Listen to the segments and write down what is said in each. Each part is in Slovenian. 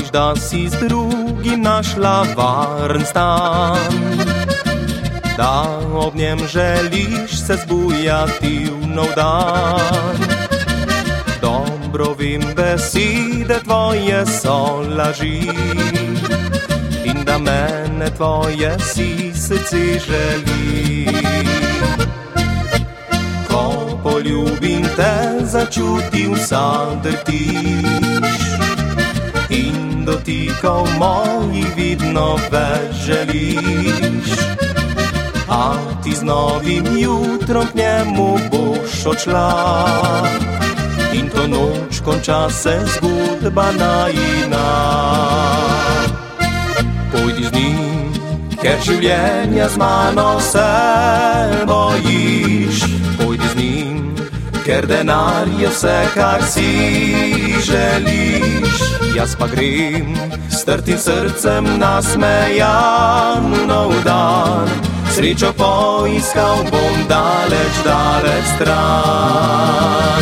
Znaš, da si z drugim našla varen stan, da ob njem želiš se zbujati v nov dan. Dobro vem, besede tvoje so laži in da mene tvoje si srce želi. Ko poljubim te, začutim vsa drtiš in dotikov mojih vidno več želiš. A ti z novim jutrom k njemu boš odšla in to noč konča se zgodba najina. Pojdi z njim, ker življenja z mano se bojiš. Pojdi z njim, ker denar je vse, kar si želiš. Jaz pa grem s trtim srcem nasmejan v nov dan. Srečo poiskal bom daleč, daleč stran.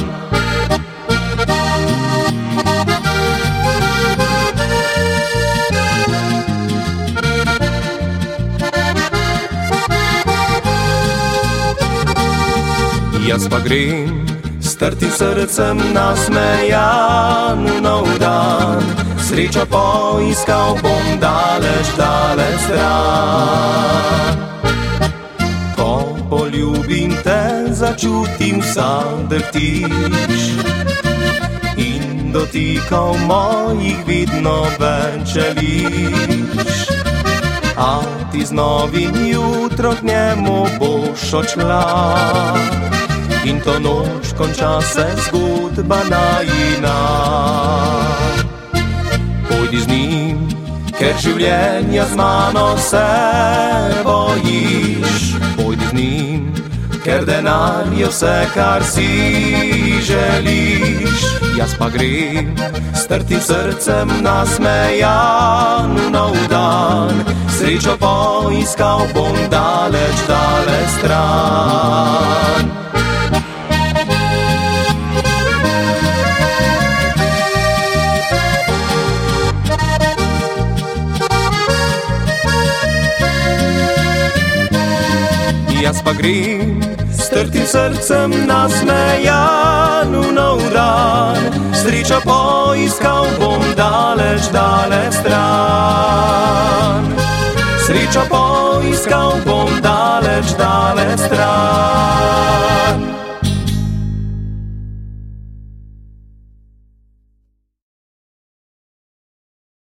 Jaz pa grem s trtim srcem nasmejan v nov dan. Srečo poiskal bom daleč, daleč stran. Ko poljubim te, začutim vsa drtiš in dotikov mojih vidno več želiš. A ti z novim jutrom k njemu boš odšla in to noč konča se zgodba najina. Pojdi z njim, ker življenja z mano se bojiš. Pojdi z njim, ker denar je vse, kar si želiš. Jaz pa grem s trtim srcem nasmejan v nov dan. Srečo poiskal bom daleč, daleč stran. Jaz pa grem s trtim srcem nasmejan v nov dan. Srečo poiskal bom daleč, daleč stran. Srečo poiskal bom daleč, daleč stran.